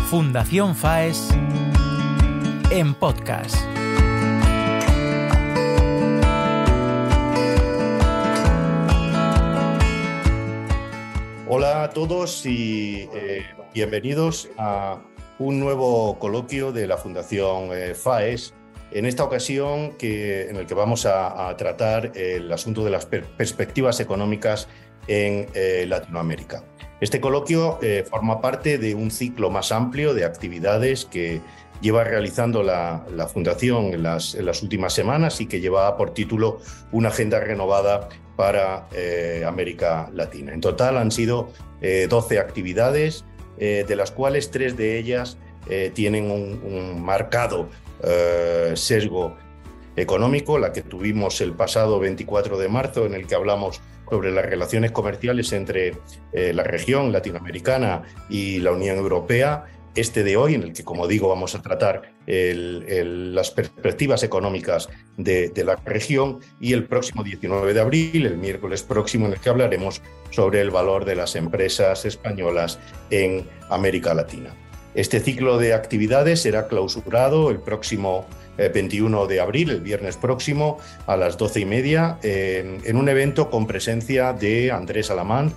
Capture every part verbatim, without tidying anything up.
Fundación FAES en podcast. Hola a todos y eh, bienvenidos a un nuevo coloquio de la Fundación eh, FAES. En esta ocasión que, en el que vamos a, a tratar el asunto de las per perspectivas económicas en eh, Latinoamérica. Este coloquio eh, forma parte de un ciclo más amplio de actividades que lleva realizando la, la Fundación en las, en las últimas semanas y que lleva por título Una agenda renovada para eh, América Latina. En total han sido eh, doce actividades, eh, de las cuales tres de ellas eh, tienen un, un marcado eh, sesgo económico. La que tuvimos el pasado veinticuatro de marzo, en el que hablamos sobre las relaciones comerciales entre eh, la región latinoamericana y la Unión Europea. Este de hoy, en el que, como digo, vamos a tratar el, el, las perspectivas económicas de, de la región, y el próximo diecinueve de abril, el miércoles próximo, en el que hablaremos sobre el valor de las empresas españolas en América Latina. Este ciclo de actividades será clausurado el próximo eh, veintiuno de abril, el viernes próximo, a las doce y media, en, en un evento con presencia de Andrés Alamán,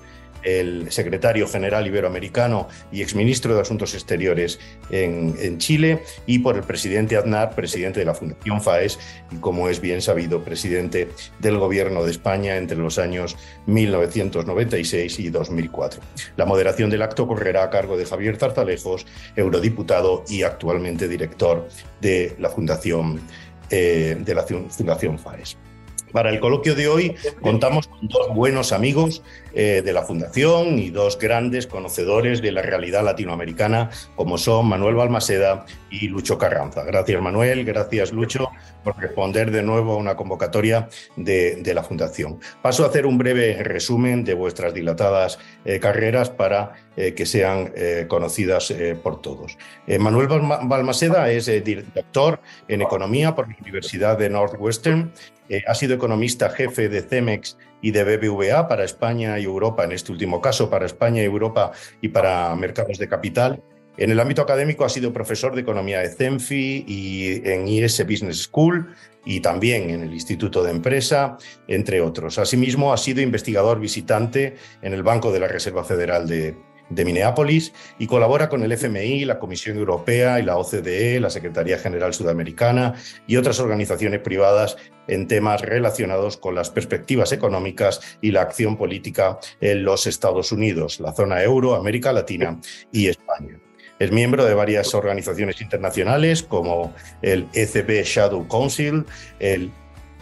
el secretario general iberoamericano y exministro de Asuntos Exteriores en, en Chile, y por el presidente Aznar, presidente de la Fundación FAES y, como es bien sabido, presidente del Gobierno de España entre los años mil novecientos noventa y seis y dos mil cuatro. La moderación del acto correrá a cargo de Javier Zarzalejos, eurodiputado y actualmente director de la Fundación, eh, de la Fundación FAES. Para el coloquio de hoy contamos con dos buenos amigos eh, de la Fundación y dos grandes conocedores de la realidad latinoamericana, como son Manuel Balmaseda y Lucho Carranza. Gracias, Manuel, gracias, Lucho, por responder de nuevo a una convocatoria de, de la Fundación. Paso a hacer un breve resumen de vuestras dilatadas eh, carreras para eh, que sean eh, conocidas eh, por todos. Eh, Manuel Balmaseda es eh, doctor en Economía por la Universidad de Northwestern. Eh, ha sido economista jefe de Cemex y de B B V A para España y Europa, en este último caso para España y Europa y para mercados de capital. En el ámbito académico ha sido profesor de Economía de CENFI y en I S Business School y también en el Instituto de Empresa, entre otros. Asimismo, ha sido investigador visitante en el Banco de la Reserva Federal de de Minneapolis y colabora con el F M I, la Comisión Europea y la O C D E, la Secretaría General Sudamericana y otras organizaciones privadas en temas relacionados con las perspectivas económicas y la acción política en los Estados Unidos, la zona euro, América Latina y España. Es miembro de varias organizaciones internacionales como el E C B Shadow Council, el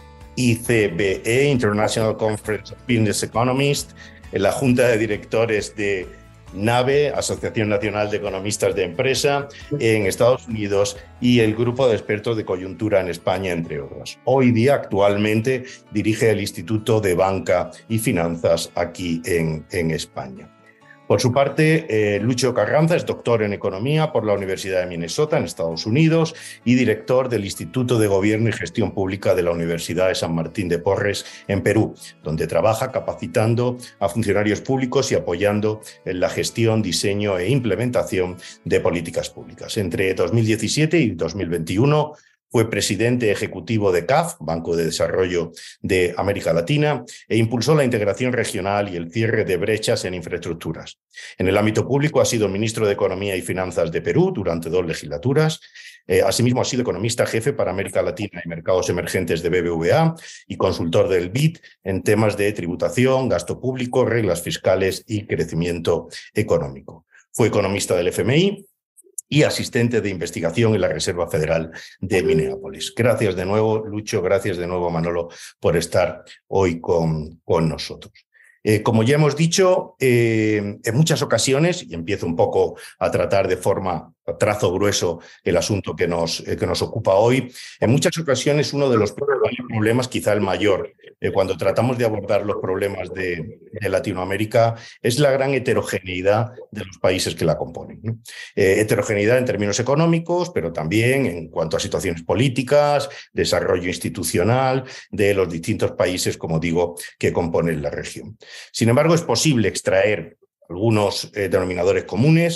I C B E, International Conference of Business Economists, en la Junta de Directores de NABE, Asociación Nacional de Economistas de Empresa, en Estados Unidos, y el Grupo de Expertos de Coyuntura en España, entre otros. Hoy día, actualmente, dirige el Instituto de Banca y Finanzas aquí en, en España. Por su parte, eh, Lucho Carranza es doctor en Economía por la Universidad de Minnesota, en Estados Unidos, y director del Instituto de Gobierno y Gestión Pública de la Universidad de San Martín de Porres, en Perú, donde trabaja capacitando a funcionarios públicos y apoyando en la gestión, diseño e implementación de políticas públicas. Entre dos mil diecisiete y dos mil veintiuno, fue presidente ejecutivo de C A F, Banco de Desarrollo de América Latina, e impulsó la integración regional y el cierre de brechas en infraestructuras. En el ámbito público ha sido ministro de Economía y Finanzas de Perú durante dos legislaturas. Eh, asimismo, ha sido economista jefe para América Latina y mercados emergentes de B B V A y consultor del B I D en temas de tributación, gasto público, reglas fiscales y crecimiento económico. Fue economista del F M I y asistente de investigación en la Reserva Federal de Minneapolis. Gracias de nuevo, Lucho, gracias de nuevo, Manolo, por estar hoy con, con nosotros. Eh, como ya hemos dicho, eh, en muchas ocasiones, y empiezo un poco a tratar de forma, a trazo grueso, el asunto que nos, eh, que nos ocupa hoy, en muchas ocasiones uno de los problemas, quizá el mayor, eh, cuando tratamos de abordar los problemas de, de Latinoamérica, es la gran heterogeneidad de los países que la componen, ¿no? Eh, heterogeneidad en términos económicos, pero también en cuanto a situaciones políticas, desarrollo institucional de los distintos países, como digo, que componen la región. Sin embargo, es posible extraer algunos eh, denominadores comunes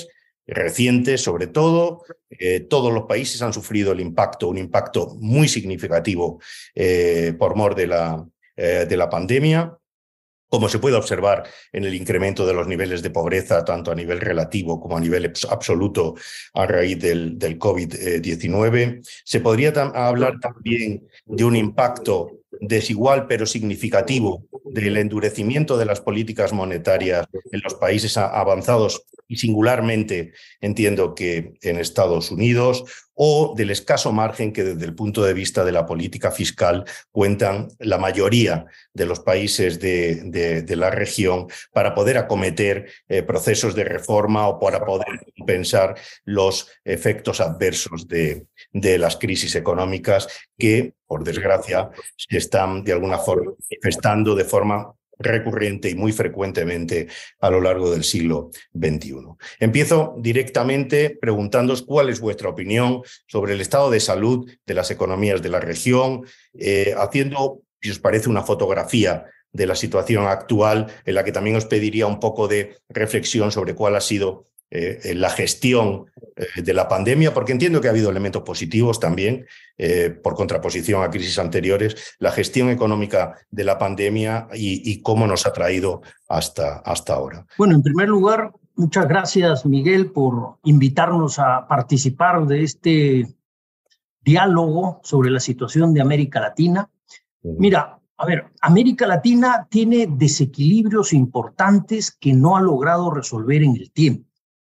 recientes, sobre todo. Eh, todos los países han sufrido el impacto, un impacto muy significativo eh, por mor de la, eh, de la pandemia, como se puede observar en el incremento de los niveles de pobreza, tanto a nivel relativo como a nivel absoluto a raíz del, del COVID diecinueve. Se podría tam- hablar también de un impacto desigual pero significativo del endurecimiento de las políticas monetarias en los países avanzados y singularmente entiendo que en Estados Unidos, o del escaso margen que desde el punto de vista de la política fiscal cuentan la mayoría de los países de, de, de la región para poder acometer eh, procesos de reforma o para poder compensar los efectos adversos de, de las crisis económicas que, por desgracia, se están de alguna forma manifestando de forma recurrente y muy frecuentemente a lo largo del siglo veintiuno. Empiezo directamente preguntándoos cuál es vuestra opinión sobre el estado de salud de las economías de la región, eh, haciendo, si os parece, una fotografía de la situación actual, en la que también os pediría un poco de reflexión sobre cuál ha sido eh, la gestión eh, de la pandemia, porque entiendo que ha habido elementos positivos también, eh, por contraposición a crisis anteriores, la gestión económica de la pandemia y, y cómo nos ha traído hasta, hasta ahora. Bueno, en primer lugar, muchas gracias, Miguel, por invitarnos a participar de este diálogo sobre la situación de América Latina. Uh-huh. Mira, a ver, América Latina tiene desequilibrios importantes que no ha logrado resolver en el tiempo.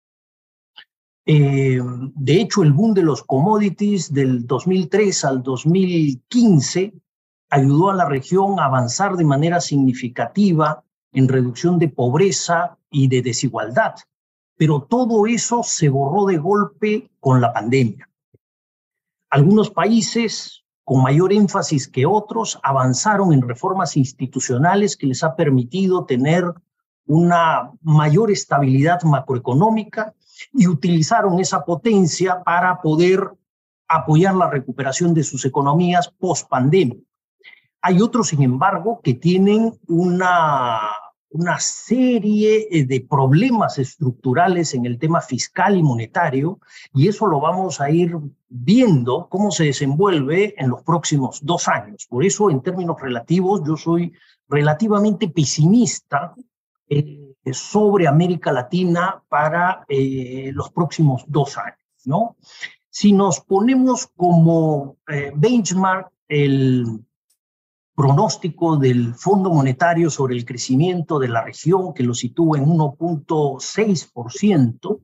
Eh, de hecho, el boom de los commodities del dos mil tres al dos mil quince ayudó a la región a avanzar de manera significativa en reducción de pobreza y de desigualdad. Pero todo eso se borró de golpe con la pandemia. Algunos países, con mayor énfasis que otros, avanzaron en reformas institucionales que les ha permitido tener una mayor estabilidad macroeconómica y utilizaron esa potencia para poder apoyar la recuperación de sus economías post-pandemia. Hay otros, sin embargo, que tienen una, una serie de problemas estructurales en el tema fiscal y monetario, y eso lo vamos a ir viendo cómo se desenvuelve en los próximos dos años. Por eso, en términos relativos, yo soy relativamente pesimista eh, sobre América Latina para eh, los próximos dos años, ¿no? Si nos ponemos como eh, benchmark el pronóstico del Fondo Monetario sobre el crecimiento de la región, que lo sitúa en uno punto seis por ciento,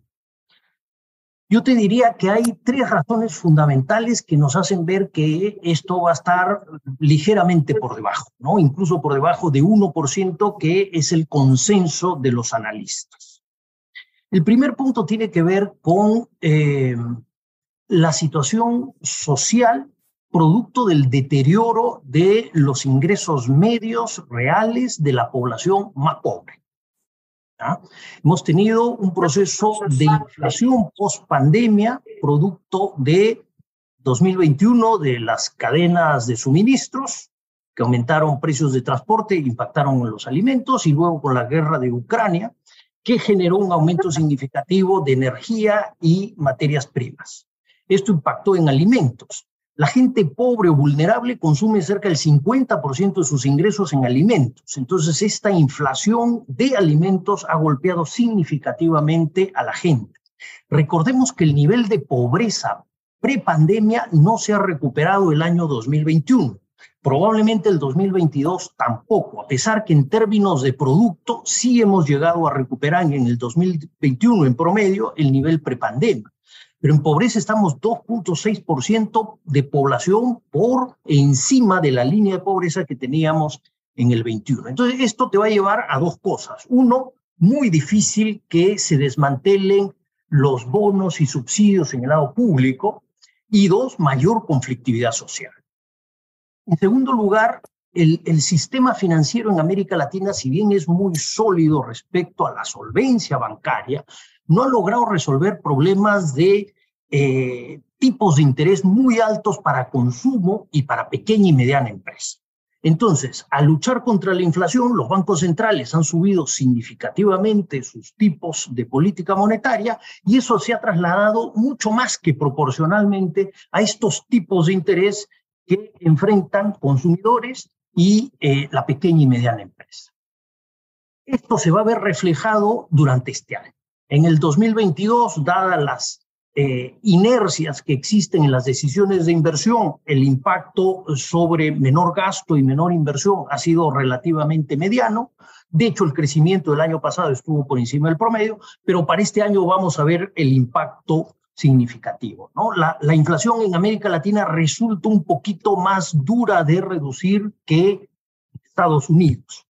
yo te diría que hay tres razones fundamentales que nos hacen ver que esto va a estar ligeramente por debajo, ¿no? Incluso por debajo de uno por ciento, que es el consenso de los analistas. El primer punto tiene que ver con eh, la situación social producto del deterioro de los ingresos medios reales de la población más pobre. ¿Ah? Hemos tenido un proceso de inflación post-pandemia, producto de dos mil veintiuno, de las cadenas de suministros, que aumentaron precios de transporte, impactaron en los alimentos, y luego con la guerra de Ucrania, que generó un aumento significativo de energía y materias primas. Esto impactó en alimentos. La gente pobre o vulnerable consume cerca del cincuenta por ciento de sus ingresos en alimentos. Entonces, esta inflación de alimentos ha golpeado significativamente a la gente. Recordemos que el nivel de pobreza prepandemia no se ha recuperado el año dos mil veintiuno. Probablemente el dos mil veintidós tampoco, a pesar que en términos de producto sí hemos llegado a recuperar en el dos mil veintiuno en promedio el nivel prepandemia. Pero en pobreza estamos dos punto seis por ciento de población por encima de la línea de pobreza que teníamos en el veintiuno. Entonces, esto te va a llevar a dos cosas. Uno, muy difícil que se desmantelen los bonos y subsidios en el lado público. Y dos, mayor conflictividad social. En segundo lugar, el, el sistema financiero en América Latina, si bien es muy sólido respecto a la solvencia bancaria, no ha logrado resolver problemas de eh, tipos de interés muy altos para consumo y para pequeña y mediana empresa. Entonces, al luchar contra la inflación, los bancos centrales han subido significativamente sus tipos de política monetaria y eso se ha trasladado mucho más que proporcionalmente a estos tipos de interés que enfrentan consumidores y eh, la pequeña y mediana empresa. Esto se va a ver reflejado durante este año. En el dos mil veintidós, dadas las Eh, inercias que existen en las decisiones de inversión, el impacto sobre menor gasto y menor inversión ha sido relativamente mediano. De hecho, el crecimiento del año pasado estuvo por encima del promedio, pero para este año vamos a ver el impacto significativo, ¿no? La, la inflación en América Latina resulta un poquito más dura de reducir que Estados Unidos.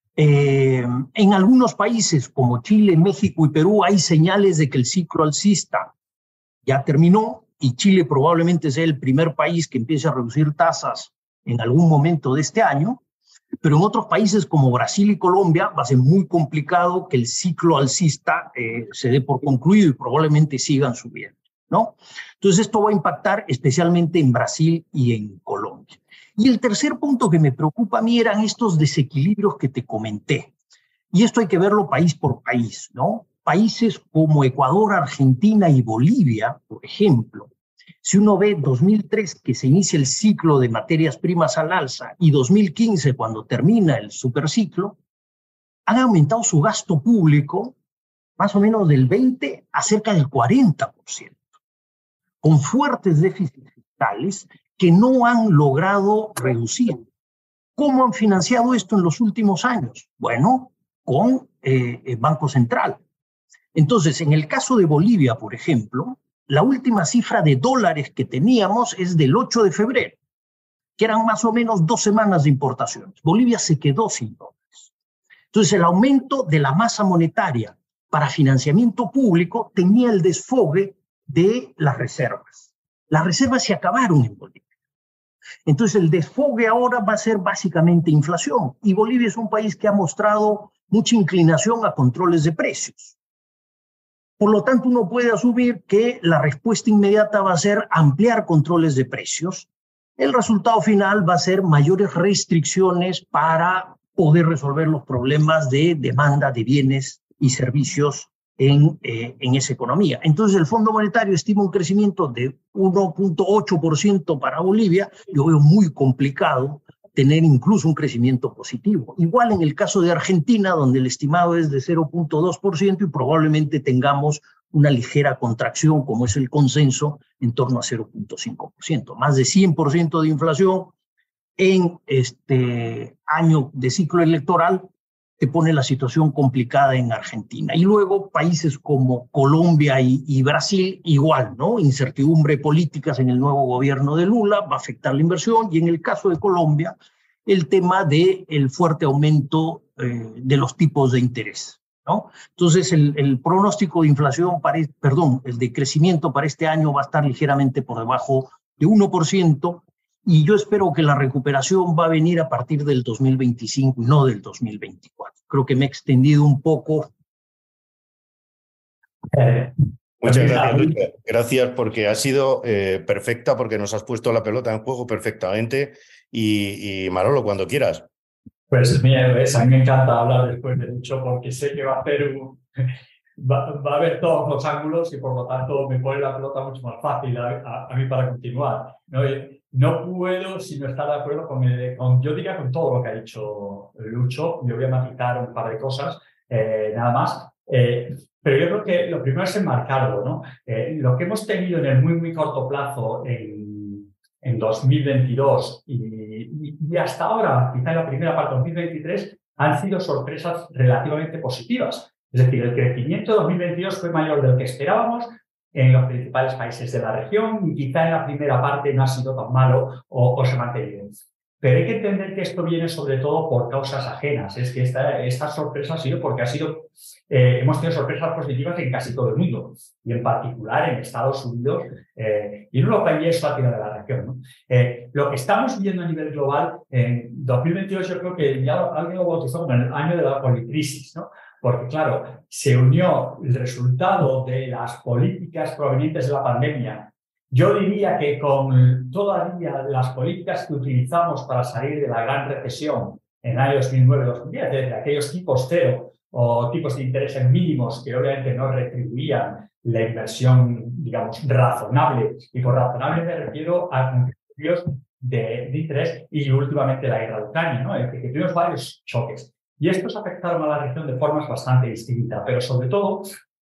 Eh, en algunos países como Chile, México y Perú hay señales de que el ciclo alcista ya terminó y Chile probablemente sea el primer país que empiece a reducir tasas en algún momento de este año, pero en otros países como Brasil y Colombia va a ser muy complicado que el ciclo alcista eh, se dé por concluido y probablemente sigan subiendo, ¿no? Entonces esto va a impactar especialmente en Brasil y en Colombia. Y el tercer punto que me preocupa a mí eran estos desequilibrios que te comenté. Y esto hay que verlo país por país, ¿no? Países como Ecuador, Argentina y Bolivia, por ejemplo, si uno ve dos mil tres que se inicia el ciclo de materias primas al alza y dos mil quince cuando termina el superciclo, han aumentado su gasto público más o menos del veinte a cerca del cuarenta por ciento, con fuertes déficits fiscales que no han logrado reducir. ¿Cómo han financiado esto en los últimos años? Bueno, con eh, el Banco Central. Entonces, en el caso de Bolivia, por ejemplo, la última cifra de dólares que teníamos es del ocho de febrero, que eran más o menos dos semanas de importaciones. Bolivia se quedó sin dólares. Entonces, el aumento de la masa monetaria para financiamiento público tenía el desfogue de las reservas. Las reservas se acabaron en Bolivia. Entonces, el desfogue ahora va a ser básicamente inflación. Y Bolivia es un país que ha mostrado mucha inclinación a controles de precios. Por lo tanto, uno puede asumir que la respuesta inmediata va a ser ampliar controles de precios. El resultado final va a ser mayores restricciones para poder resolver los problemas de demanda de bienes y servicios en, eh, en esa economía. Entonces, el Fondo Monetario estima un crecimiento de uno punto ocho por ciento para Bolivia. Yo veo muy complicado tener incluso un crecimiento positivo. Igual en el caso de Argentina, donde el estimado es de cero punto dos por ciento y probablemente tengamos una ligera contracción, como es el consenso, en torno a cero punto cinco por ciento. Más de cien por ciento de inflación en este año de ciclo electoral te pone la situación complicada en Argentina. Y luego países como Colombia y, y Brasil, igual, ¿no? Incertidumbre políticas en el nuevo gobierno de Lula va a afectar la inversión. Y en el caso de Colombia, el tema del fuerte aumento eh, de los tipos de interés, ¿no? Entonces, el, el pronóstico de inflación, para, perdón, el de crecimiento para este año va a estar ligeramente por debajo de uno por ciento. Y yo espero que la recuperación va a venir a partir del dos mil veinticinco y no del dos mil veinticuatro. Creo que me he extendido un poco. Eh, Muchas gracias, Luis. Gracias porque ha sido eh, perfecta, porque nos has puesto la pelota en juego perfectamente. Y, y Manolo, cuando quieras. Pues mira, a mí me encanta hablar después de mucho porque sé que va a hacer un... Va, va a haber todos los ángulos y por lo tanto me pone la pelota mucho más fácil a, a, a mí para continuar. No, no puedo sino estar de acuerdo con, el, con, yo diría con todo lo que ha dicho Lucho. Yo voy a matizar un par de cosas, eh, nada más. Eh, pero yo creo que lo primero es enmarcarlo, ¿no? Eh, lo que hemos tenido en el muy, muy corto plazo en, en dos mil veintidós y, y, y hasta ahora, quizá en la primera parte de dos mil veintitrés, han sido sorpresas relativamente positivas. Es decir, el crecimiento de dos mil veintidós fue mayor del que esperábamos en los principales países de la región y quizá en la primera parte no ha sido tan malo o, o se ha mantenido. Pero hay que entender que esto viene sobre todo por causas ajenas. Es que esta, esta sorpresa ha sido porque ha sido, eh, hemos tenido sorpresas positivas en casi todo el mundo y en particular en Estados Unidos eh, y en Europa y eso ha tirado de la región, ¿no? Eh, lo que estamos viendo a nivel global en dos mil veintidós yo creo que ya alguien lo bautizó como el año de la policrisis, ¿no? Porque, claro, se unió el resultado de las políticas provenientes de la pandemia Yo diría que con todavía las políticas que utilizamos para salir de la gran recesión en el año dos mil nueve dos mil diez, desde aquellos tipos cero o tipos de intereses mínimos que obviamente no retribuían la inversión, digamos, razonable, y por razonable me refiero a criterios de, de interés, y últimamente la guerra de Ucrania, ¿no? En que tuvimos varios choques. Y estos afectaron a la región de formas bastante distintas, pero sobre todo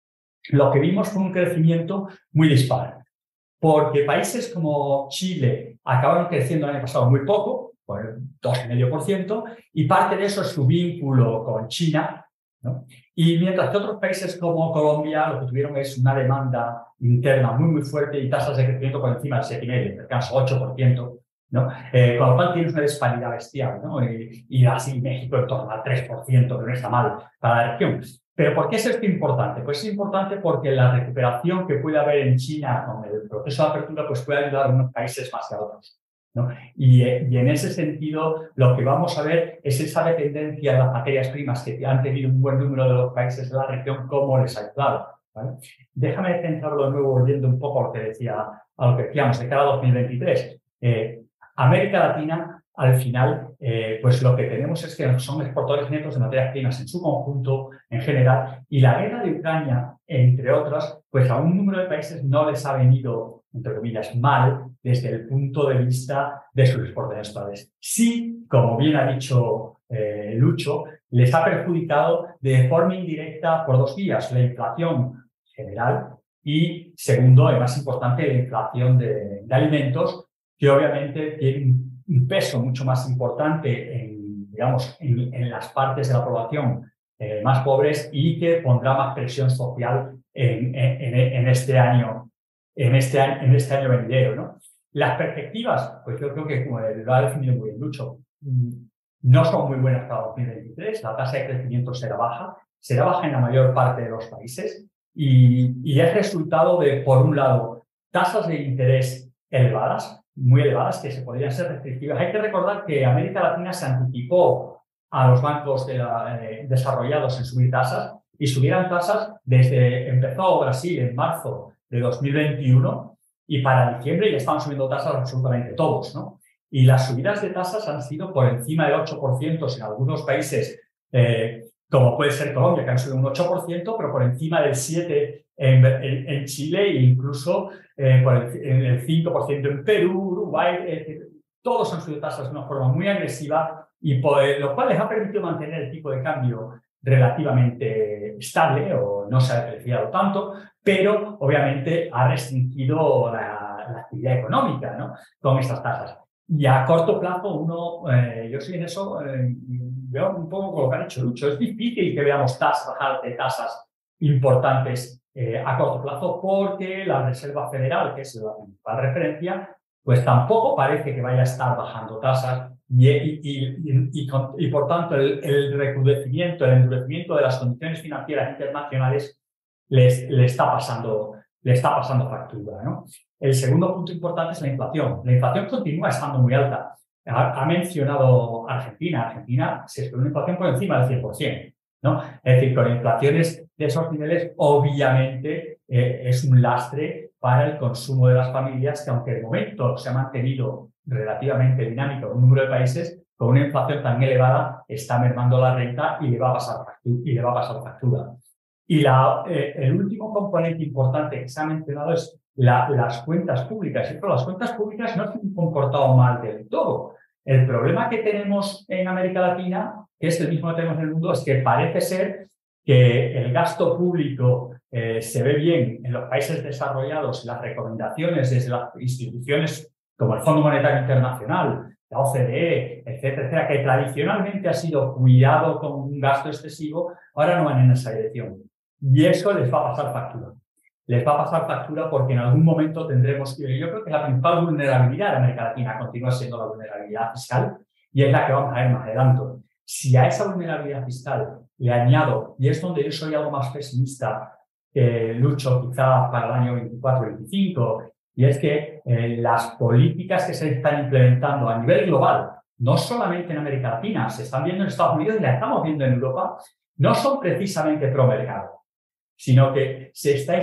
lo que vimos fue un crecimiento muy dispar, porque países como Chile acabaron creciendo el año pasado muy poco, por el dos coma cinco por ciento, y parte de eso es su vínculo con China, ¿no? Y mientras que otros países como Colombia lo que tuvieron es una demanda interna muy, muy fuerte y tasas de crecimiento por encima del siete coma cinco por ciento, cercanos al ocho por ciento, ¿no? Eh, con lo cual tienes una disparidad bestial, ¿no? Y, y así México en torno al tres por ciento, que no está mal para la región. ¿Pero por qué es esto importante? Pues es importante porque la recuperación que puede haber en China con el proceso de apertura pues puede ayudar a unos países más que a otros, ¿no? Y, y en ese sentido lo que vamos a ver es esa dependencia de las materias primas que han tenido un buen número de los países de la región, cómo les ha ayudado, ¿vale? Déjame centrarlo de nuevo volviendo un poco a lo que decía, a lo que decíamos de cara a dos mil veintitrés. Eh, América Latina, al final, eh, pues lo que tenemos es que son exportadores netos de materias primas en su conjunto, en general, y la guerra de Ucrania, entre otras, pues a un número de países no les ha venido, entre comillas, mal desde el punto de vista de sus exportaciones. Sí, como bien ha dicho eh, Lucho, les ha perjudicado de forma indirecta por dos vías: la inflación general y, segundo, y más importante, la inflación de, de alimentos, que obviamente tiene un peso mucho más importante en, digamos, en, en las partes de la población eh, más pobres, y que pondrá más presión social en, en, en este año, en este año, en este año venidero, ¿no? Las perspectivas, pues yo creo que, como lo ha definido muy bien Lucho, no son muy buenas para dos mil veintitrés. La tasa de crecimiento será baja, será baja en la mayor parte de los países, y, y es resultado de, por un lado, tasas de interés elevadas, muy elevadas, que se podrían ser restrictivas. Hay que recordar que América Latina se anticipó a los bancos de la, eh, desarrollados en subir tasas, y subieran tasas desde, empezó Brasil en marzo de dos mil veintiuno, y para diciembre ya estaban subiendo tasas absolutamente todos, ¿no? Y las subidas de tasas han sido por encima del ocho por ciento en algunos países, eh, como puede ser Colombia, que han subido un ocho por ciento, pero por encima del siete por ciento en, en, en Chile, e incluso eh, por el, en el cinco por ciento en Perú, Uruguay. Eh, todos han subido tasas de una forma muy agresiva, y por, eh, lo cual les ha permitido mantener el tipo de cambio relativamente estable, o no se ha depreciado tanto, pero obviamente ha restringido la, la actividad económica, ¿no?, con estas tasas. Y a corto plazo, uno, eh, yo sí en eso eh, veo un poco con lo que ha dicho Lucho. Es difícil que veamos tasas, bajar de tasas importantes eh, a corto plazo, porque la Reserva Federal, que es la principal referencia, pues tampoco parece que vaya a estar bajando tasas, y, y, y, y, y por tanto el, el recrudecimiento, el endurecimiento de las condiciones financieras internacionales les, les está pasando, le está pasando factura, ¿no? El segundo punto importante es la inflación. La inflación continúa estando muy alta. Ha, ha mencionado Argentina. Argentina se espera una inflación por encima del cien por ciento, ¿no? Es decir, con inflaciones de esos niveles, obviamente eh, es un lastre para el consumo de las familias, que aunque de momento se ha mantenido relativamente dinámico en un número de países, con una inflación tan elevada está mermando la renta y le va a pasar factura. Y le va a pasar factura. Y la, eh, el último componente importante que se ha mencionado es la, las cuentas públicas. Y pero las cuentas públicas no se han comportado mal del todo. El problema que tenemos en América Latina, que es el mismo que tenemos en el mundo, es que parece ser que el gasto público eh, se ve bien en los países desarrollados. Las recomendaciones desde las instituciones como el Fondo Monetario Internacional, la O C D E, etcétera, etcétera, que tradicionalmente ha sido cuidado con un gasto excesivo, ahora no van en esa dirección. Y eso les va a pasar factura. Les va a pasar factura porque en algún momento tendremos que... Yo creo que la principal vulnerabilidad de América Latina continúa siendo la vulnerabilidad fiscal, y es la que vamos a ver más adelante. Si a esa vulnerabilidad fiscal le añado, y es donde yo soy algo más pesimista, eh, Lucho, quizá para el año veinticuatro veinticinco, y es que eh, las políticas que se están implementando a nivel global, no solamente en América Latina, se están viendo en Estados Unidos y las estamos viendo en Europa, no son precisamente pro mercado. sino que se está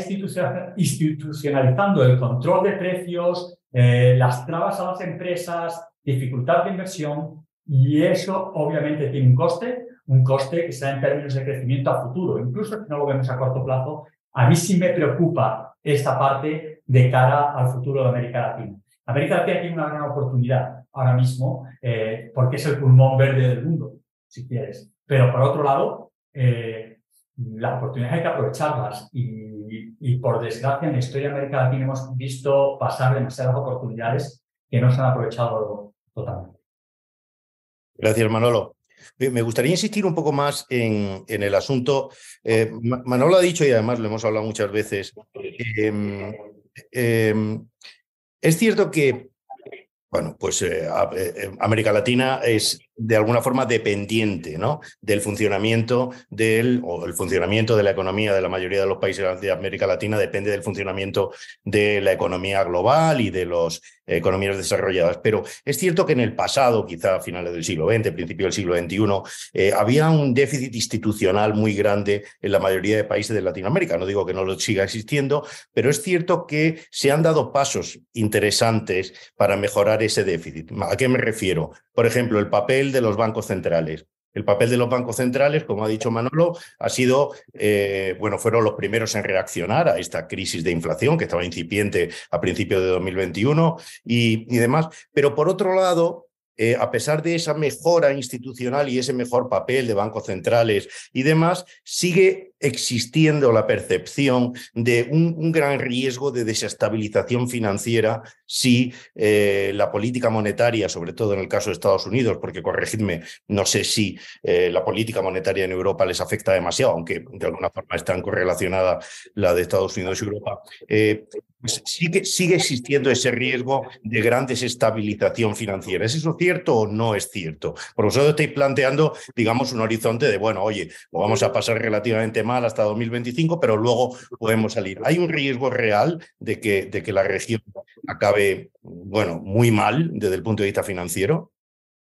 institucionalizando el control de precios, eh, las trabas a las empresas, dificultad de inversión, y eso obviamente tiene un coste, un coste que será en términos de crecimiento a futuro. Incluso si no lo vemos a corto plazo, a mí sí me preocupa esta parte de cara al futuro de América Latina. América Latina tiene una gran oportunidad ahora mismo eh, porque es el pulmón verde del mundo, si quieres. Pero por otro lado, eh, las oportunidades hay que aprovecharlas y, y por desgracia en la historia de América Latina hemos visto pasar demasiadas oportunidades que no se han aprovechado totalmente. Gracias, Manolo. Me gustaría insistir un poco más en, en el asunto. Eh, Manolo ha dicho, y además lo hemos hablado muchas veces, eh, eh, es cierto que, bueno, pues eh, América Latina es de alguna forma dependiente, ¿no?, del funcionamiento del, o el funcionamiento de la economía de la mayoría de los países de América Latina depende del funcionamiento de la economía global y de las economías desarrolladas. Pero es cierto que en el pasado, quizá a finales del siglo veinte, principio del siglo veintiuno, eh, había un déficit institucional muy grande en la mayoría de países de Latinoamérica. No digo que no lo siga existiendo, pero es cierto que se han dado pasos interesantes para mejorar ese déficit. ¿A qué me refiero? Por ejemplo, el papel de los bancos centrales. El papel de los bancos centrales, como ha dicho Manolo, ha sido, eh, bueno, fueron los primeros en reaccionar a esta crisis de inflación que estaba incipiente a principios de dos mil veintiuno y, y demás. Pero por otro lado, eh, a pesar de esa mejora institucional y ese mejor papel de bancos centrales y demás, sigue existiendo la percepción de un, un gran riesgo de desestabilización financiera si eh, la política monetaria, sobre todo en el caso de Estados Unidos, porque corregidme, no sé si eh, la política monetaria en Europa les afecta demasiado, aunque de alguna forma están correlacionadas la de Estados Unidos y Europa, eh, pues sigue, sigue existiendo ese riesgo de gran desestabilización financiera. ¿Es eso cierto o no es cierto? Por vosotros estáis planteando, digamos, un horizonte de, bueno, oye, lo vamos a pasar relativamente mal hasta dos mil veinticinco, pero luego podemos salir. ¿Hay un riesgo real de que, de que la región acabe, bueno, muy mal desde el punto de vista financiero?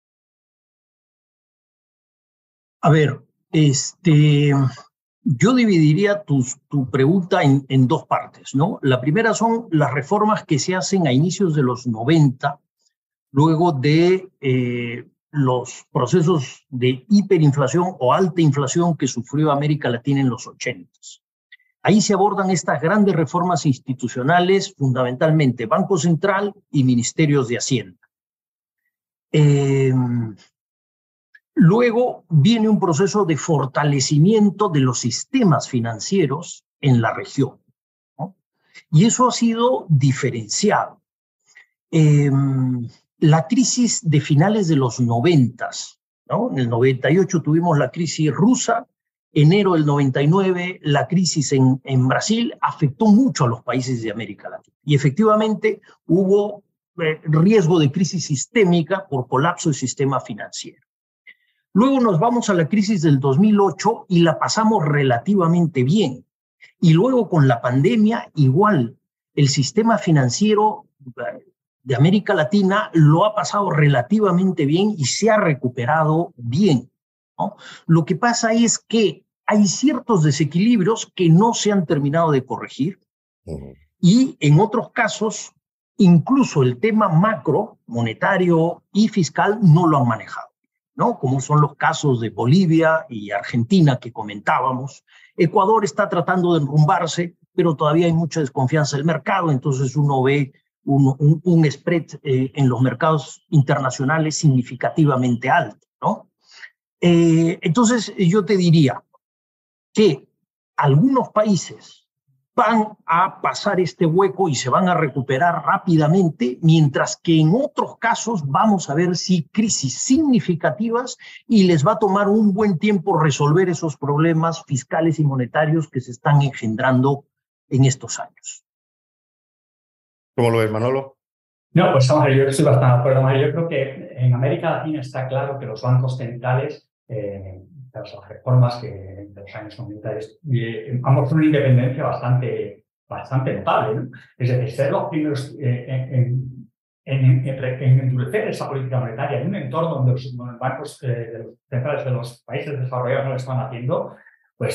A ver, este, yo dividiría tu, tu pregunta en, en dos partes, ¿no? La primera son las reformas que se hacen a inicios de los noventa, luego de eh, los procesos de hiperinflación o alta inflación que sufrió América Latina en los ochentas. Ahí se abordan estas grandes reformas institucionales, fundamentalmente Banco Central y Ministerios de Hacienda. Eh, luego viene un proceso de fortalecimiento de los sistemas financieros en la región, ¿no? Y eso ha sido diferenciado. Eh, la crisis de finales de los noventas, ¿no? En el noventa y ocho tuvimos la crisis rusa, enero del noventa y nueve, la crisis en, en Brasil afectó mucho a los países de América Latina. Y efectivamente hubo eh, riesgo de crisis sistémica por colapso del sistema financiero. Luego nos vamos a la crisis del dos mil ocho y la pasamos relativamente bien. Y luego con la pandemia igual, el sistema financiero de América Latina lo ha pasado relativamente bien y se ha recuperado bien, ¿no? Lo que pasa es que hay ciertos desequilibrios que no se han terminado de corregir uh-huh. y en otros casos incluso el tema macro, monetario y fiscal no lo han manejado, ¿no? Como son los casos de Bolivia y Argentina que comentábamos. Ecuador está tratando de enrumbarse, pero todavía hay mucha desconfianza del mercado, entonces uno ve un, un, un spread eh, en los mercados internacionales significativamente alto, ¿no? Eh, entonces yo te diría que algunos países van a pasar este hueco y se van a recuperar rápidamente, mientras que en otros casos vamos a ver sí crisis significativas y les va a tomar un buen tiempo resolver esos problemas fiscales y monetarios que se están engendrando en estos años. ¿Cómo lo ves, Manolo? No, pues vamos a ver, yo estoy bastante de acuerdo. Yo creo que en América Latina está claro que los bancos centrales, eh, las reformas que de los años noventa, eh, han mostrado una independencia bastante, bastante notable, ¿no? Es decir, ser los primeros eh, en, en, en, en endurecer esa política monetaria en un entorno donde los, donde los bancos eh, de los centrales de los países desarrollados no lo están haciendo, pues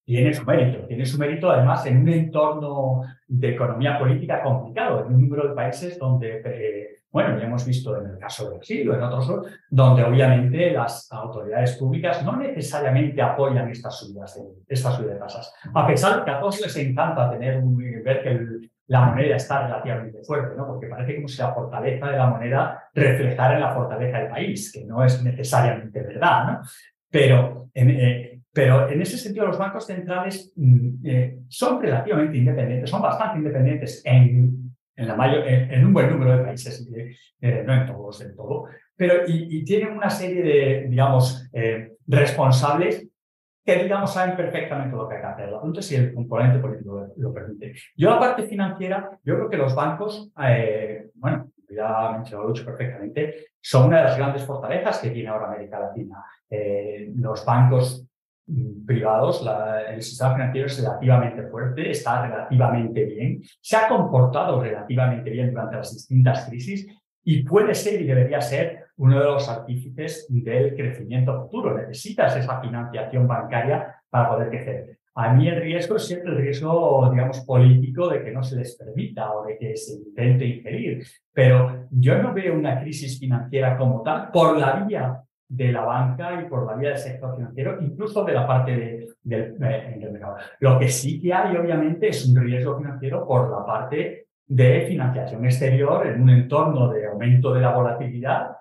tiene su mérito. Tiene su mérito, además, en un entorno de economía política complicado, en un número de países donde, eh, bueno, ya hemos visto en el caso de Brasil o en otros, donde obviamente las autoridades públicas no necesariamente apoyan estas subidas de, estas subidas de tasas. A pesar de que a todos les encanta tener un, ver que el, la moneda está relativamente fuerte, ¿no? Porque parece como si la fortaleza de la moneda reflejara en la fortaleza del país, que no es necesariamente verdad, ¿no? Pero en, eh, pero en ese sentido los bancos centrales eh, son relativamente independientes, son bastante independientes en, en, la mayor, en, en un buen número de países, eh, eh, no en todos del todo, pero y, y tienen una serie de, digamos, eh, responsables que, digamos, saben perfectamente lo que hay que hacer. La pregunta es si el componente político lo, lo permite. Yo, la parte financiera, yo creo que los bancos, eh, bueno, ya mencionado lo he dicho perfectamente, son una de las grandes fortalezas que tiene ahora América Latina. Eh, los bancos privados, la, el sistema financiero es relativamente fuerte, está relativamente bien, se ha comportado relativamente bien durante las distintas crisis y puede ser y debería ser uno de los artífices del crecimiento futuro. Necesitas esa financiación bancaria para poder crecer. A mí el riesgo es siempre el riesgo, digamos, político de que no se les permita o de que se intente ingerir. Pero yo no veo una crisis financiera como tal por la vía de la banca y por la vía del sector financiero, incluso de la parte de, de, de, del mercado. Lo que sí que hay, obviamente, es un riesgo financiero por la parte de financiación exterior en un entorno de aumento de la volatilidad,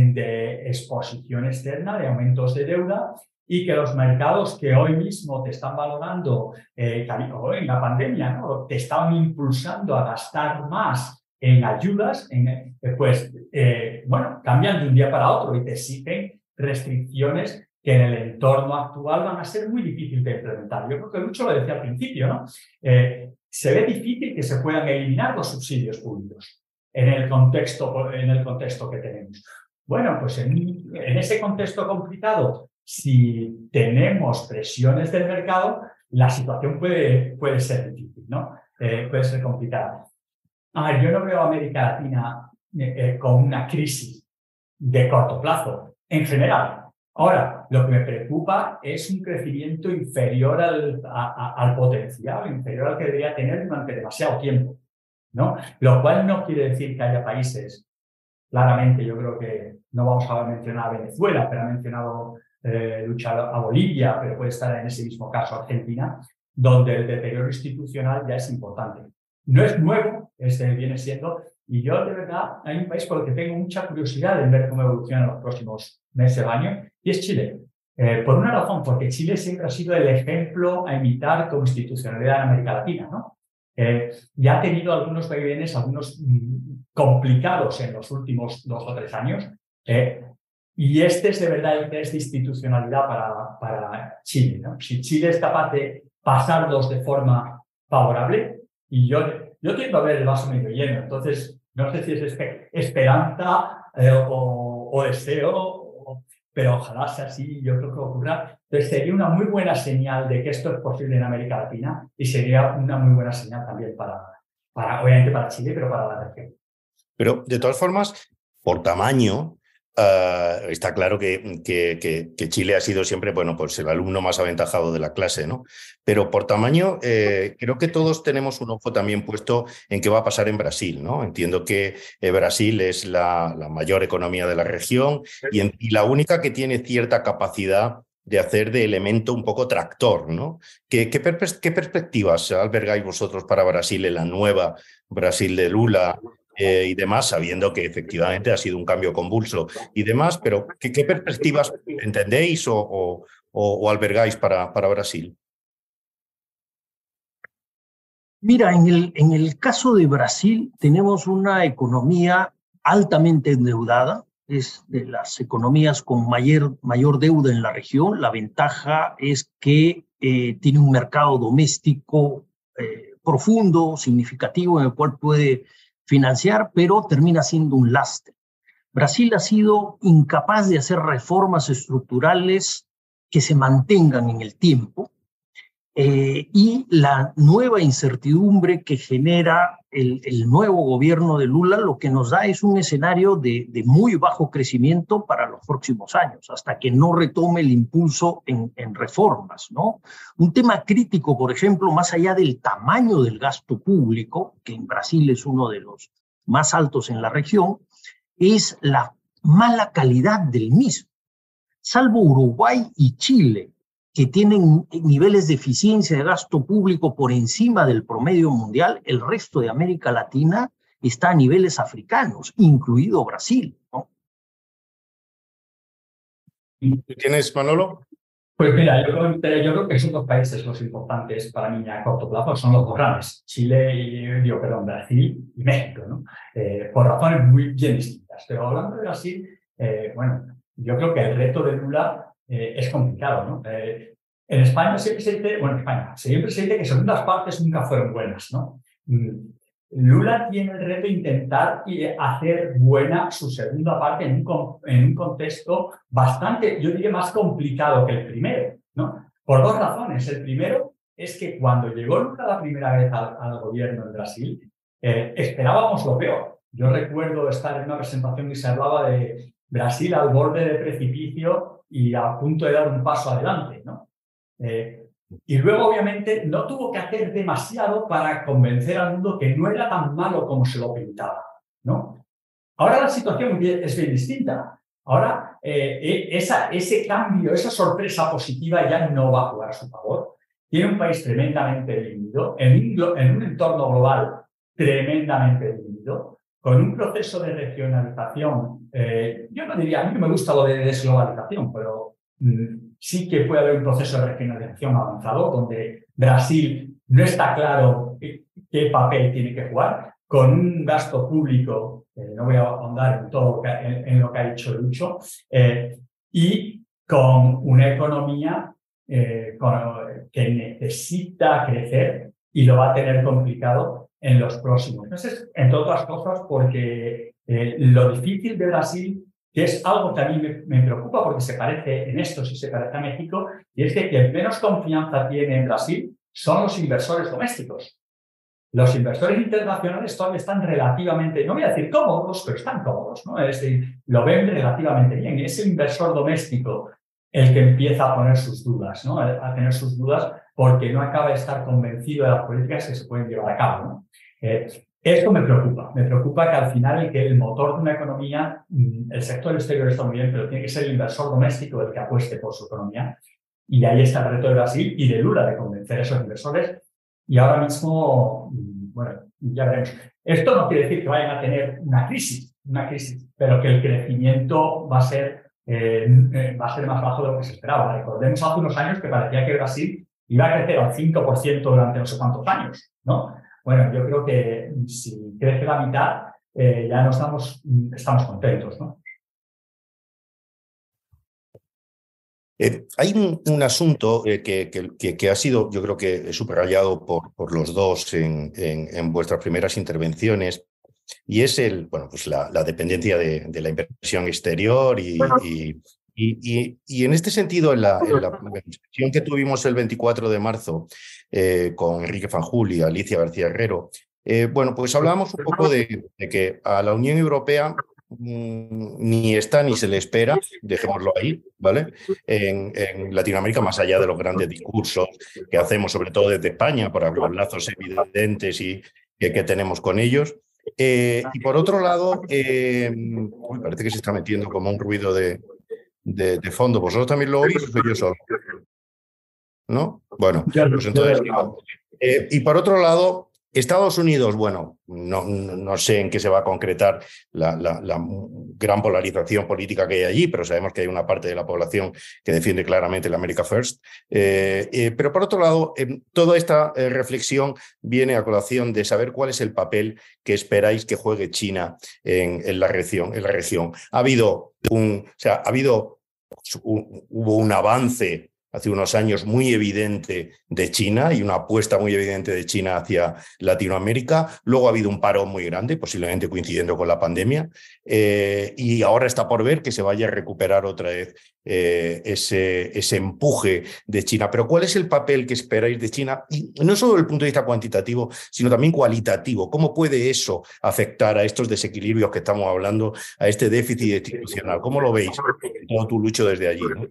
de exposición externa, de aumentos de deuda, y que los mercados que hoy mismo te están valorando, eh, en la pandemia, ¿no? Te estaban impulsando a gastar más en ayudas, en, eh, pues, eh, bueno, cambian de un día para otro y te exigen restricciones que en el entorno actual van a ser muy difíciles de implementar. Yo creo que Lucho lo decía al principio, ¿no? Eh, se ve difícil que se puedan eliminar los subsidios públicos en el contexto, en el contexto que tenemos. Bueno, pues en, en ese contexto complicado, si tenemos presiones del mercado, la situación puede, puede ser difícil, ¿no? Eh, puede ser complicada. A ver, yo no veo a América Latina eh, eh, con una crisis de corto plazo, en general. Ahora, lo que me preocupa es un crecimiento inferior al, a, a, al potencial, inferior al que debería tener durante demasiado tiempo, ¿no? Lo cual no quiere decir que haya países, claramente yo creo que no vamos a mencionar a Venezuela, pero ha mencionado eh, luchar a Bolivia, pero puede estar en ese mismo caso Argentina, donde el deterioro institucional ya es importante. No es nuevo, este viene siendo, y yo de verdad hay un país por el que tengo mucha curiosidad en ver cómo evoluciona en los próximos meses o años, y es Chile. Eh, por una razón, porque Chile siempre ha sido el ejemplo a imitar como institucionalidad en América Latina, ¿no? Eh, y ha tenido algunos vaivenes, algunos mmm, complicados en los últimos dos o tres años, eh, y este es de verdad el test de institucionalidad para, para Chile, ¿no? Si Chile es capaz de pasarlos de forma favorable, y yo, yo tiendo a ver el vaso medio lleno, entonces no sé si es esperanza eh, o, o deseo, o, pero ojalá sea así, yo creo que ocurra. Entonces sería una muy buena señal de que esto es posible en América Latina y sería una muy buena señal también para, para obviamente para Chile, pero para la región. Pero de todas formas, por tamaño, Uh, está claro que, que, que, que Chile ha sido siempre, bueno, pues el alumno más aventajado de la clase, ¿no? Pero por tamaño, eh, creo que todos tenemos un ojo también puesto en qué va a pasar en Brasil, ¿no? Entiendo que eh, Brasil es la, la mayor economía de la región y, en, y la única que tiene cierta capacidad de hacer de elemento un poco tractor, ¿no? ¿Qué, qué, per- qué perspectivas albergáis vosotros para Brasil en la nueva Brasil de Lula? Eh, y demás, sabiendo que efectivamente ha sido un cambio convulso y demás, pero ¿qué, qué perspectivas entendéis o, o, o albergáis para, para Brasil? Mira, en el, en el caso de Brasil tenemos una economía altamente endeudada, es de las economías con mayor, mayor deuda en la región. La ventaja es que eh, tiene un mercado doméstico eh, profundo, significativo, en el cual puede financiar, pero termina siendo un lastre. Brasil ha sido incapaz de hacer reformas estructurales que se mantengan en el tiempo eh, y la nueva incertidumbre que genera el, el nuevo gobierno de Lula, lo que nos da es un escenario de, de muy bajo crecimiento para los próximos años, hasta que no retome el impulso en, en reformas, ¿no? Un tema crítico, por ejemplo, más allá del tamaño del gasto público, que en Brasil es uno de los más altos en la región, es la mala calidad del mismo. Salvo Uruguay y Chile, que tienen niveles de eficiencia de gasto público por encima del promedio mundial, el resto de América Latina está a niveles africanos, incluido Brasil, ¿no? ¿Tú tienes, Manolo? Pues mira, yo, yo creo que son dos países los importantes para mí a corto plazo, son los dos grandes, Chile y, digo, perdón, Brasil y México, ¿no? Eh, por razones muy bien distintas. Pero hablando de Brasil, eh, bueno, yo creo que el reto de Lula eh, es complicado, ¿no? Eh, en España siempre se dice, bueno, en España siempre se dice que segundas partes nunca fueron buenas, ¿no? Lula tiene el reto de intentar hacer buena su segunda parte en un, en un contexto bastante, yo diría, más complicado que el primero, ¿no? Por dos razones. El primero es que cuando llegó Lula la primera vez al, al gobierno en Brasil, eh, esperábamos lo peor. Yo recuerdo estar en una presentación que se hablaba de Brasil al borde del precipicio y a punto de dar un paso adelante, ¿no? Eh, Y luego, obviamente, no tuvo que hacer demasiado para convencer al mundo que no era tan malo como se lo pintaba, ¿no? Ahora la situación es bien distinta. Ahora, eh, esa, ese cambio, esa sorpresa positiva ya no va a jugar a su favor. Tiene un país tremendamente dividido, en un, en un entorno global tremendamente dividido, con un proceso de regionalización. Eh, yo no diría, a mí no me gusta lo de desglobalización, pero mm, sí que puede haber un proceso de regionalización avanzado, donde Brasil no está claro qué, qué papel tiene que jugar, con un gasto público, eh, no voy a ahondar en todo en, en lo que ha dicho Lucho, eh, y con una economía eh, con, que necesita crecer y lo va a tener complicado en los próximos meses, entre otras cosas porque eh, lo difícil de Brasil, que es algo que a mí me, me preocupa porque se parece en esto, si se parece a México, y es que quien menos confianza tiene en Brasil son los inversores domésticos. Los inversores internacionales todavía están relativamente, no voy a decir cómodos, pero están cómodos, ¿no? Es decir, lo ven relativamente bien. Y es el inversor doméstico el que empieza a poner sus dudas, ¿no? A tener sus dudas porque no acaba de estar convencido de las políticas que se pueden llevar a cabo, ¿no? Eh, Esto me preocupa. Me preocupa que al final el, que el motor de una economía, el sector exterior está muy bien, pero tiene que ser el inversor doméstico el que apueste por su economía. Y ahí está el reto de Brasil y de Lula de convencer a esos inversores. Y ahora mismo, bueno, ya veremos. Esto no quiere decir que vayan a tener una crisis, una crisis, pero que el crecimiento va a ser, eh, va a ser más bajo de lo que se esperaba. Recordemos hace unos años que parecía que Brasil iba a crecer al cinco por ciento durante no sé cuántos años, ¿no? Bueno, yo creo que si crece la mitad, eh, ya no estamos, estamos contentos, ¿no? Eh, hay un, un asunto eh, que, que, que ha sido, yo creo que subrayado por, por los dos en, en, en vuestras primeras intervenciones, y es el, bueno, pues la, la dependencia de, de la inversión exterior y, y, y, y, y en este sentido, en la, en la sesión que tuvimos el veinticuatro de marzo eh, con Enrique Fanjul y Alicia García Herrero, eh, bueno, pues hablábamos un poco de, de que a la Unión Europea ni está ni se le espera, dejémoslo ahí, ¿vale? En, en Latinoamérica, más allá de los grandes discursos que hacemos, sobre todo desde España, por los lazos evidentes y que, que tenemos con ellos. Eh, y por otro lado, eh, uy, parece que se está metiendo como un ruido de, de, de fondo. ¿Vosotros también lo oís o soy yo solo? ¿No? Bueno, pues entonces digo. Eh, y por otro lado, Estados Unidos, bueno, no, no sé en qué se va a concretar la, la, la gran polarización política que hay allí, pero sabemos que hay una parte de la población que defiende claramente el America First. Eh, eh, pero por otro lado, eh, toda esta eh, reflexión viene a colación de saber cuál es el papel que esperáis que juegue China en, en, la, región, en la región. Ha habido un, o sea, ha habido, un, hubo un avance hace unos años muy evidente de China y una apuesta muy evidente de China hacia Latinoamérica. Luego ha habido un parón muy grande, posiblemente coincidiendo con la pandemia, eh, y ahora está por ver que se vaya a recuperar otra vez eh, ese, ese empuje de China. Pero ¿cuál es el papel que esperáis de China? Y no solo desde el punto de vista cuantitativo, sino también cualitativo. ¿Cómo puede eso afectar a estos desequilibrios que estamos hablando, a este déficit institucional? ¿Cómo lo veis? Todo tu lucho desde allí, ¿no?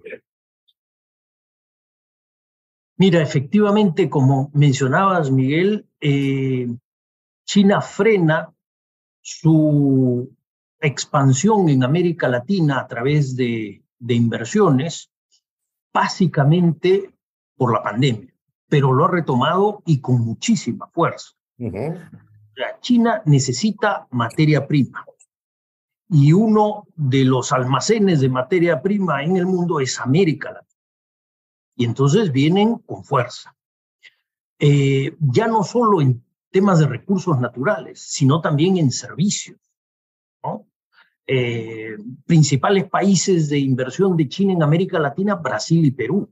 Mira, efectivamente, como mencionabas, Miguel, eh, China frena su expansión en América Latina a través de, de inversiones, básicamente por la pandemia, pero lo ha retomado y con muchísima fuerza. Uh-huh. La China necesita materia prima y uno de los almacenes de materia prima en el mundo es América Latina. Y entonces vienen con fuerza. Eh, ya no solo en temas de recursos naturales, sino también en servicios, ¿no? Eh, principales países de inversión de China en América Latina, Brasil y Perú.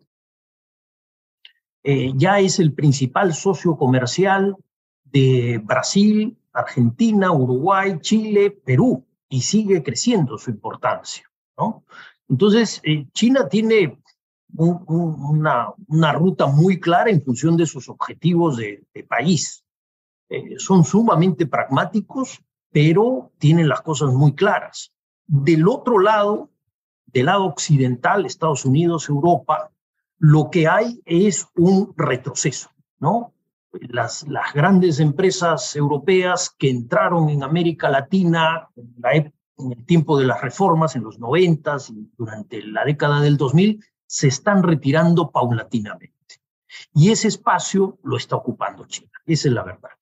Eh, ya es el principal socio comercial de Brasil, Argentina, Uruguay, Chile, Perú, y sigue creciendo su importancia, ¿no? Entonces, eh, China tiene Un, un, una, una ruta muy clara en función de sus objetivos de, de país. Eh, son sumamente pragmáticos, pero tienen las cosas muy claras. Del otro lado, del lado occidental, Estados Unidos, Europa, lo que hay es un retroceso, ¿no? Las, las grandes empresas europeas que entraron en América Latina en, la, en el tiempo de las reformas, en los noventas y durante la década del dos mil, se están retirando paulatinamente. Y ese espacio lo está ocupando China. Esa es la verdad.